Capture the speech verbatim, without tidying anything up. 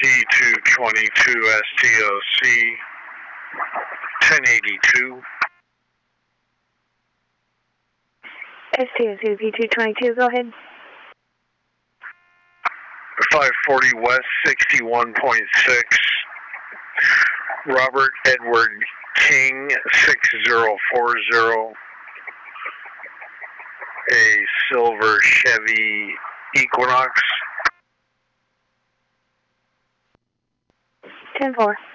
C two twenty-two S T O C ten eighty-two. S T O C P two twenty-two, go ahead. five forty West sixty-one point six. Robert Edward King six zero four zero. A silver Chevy Equinox. ten four.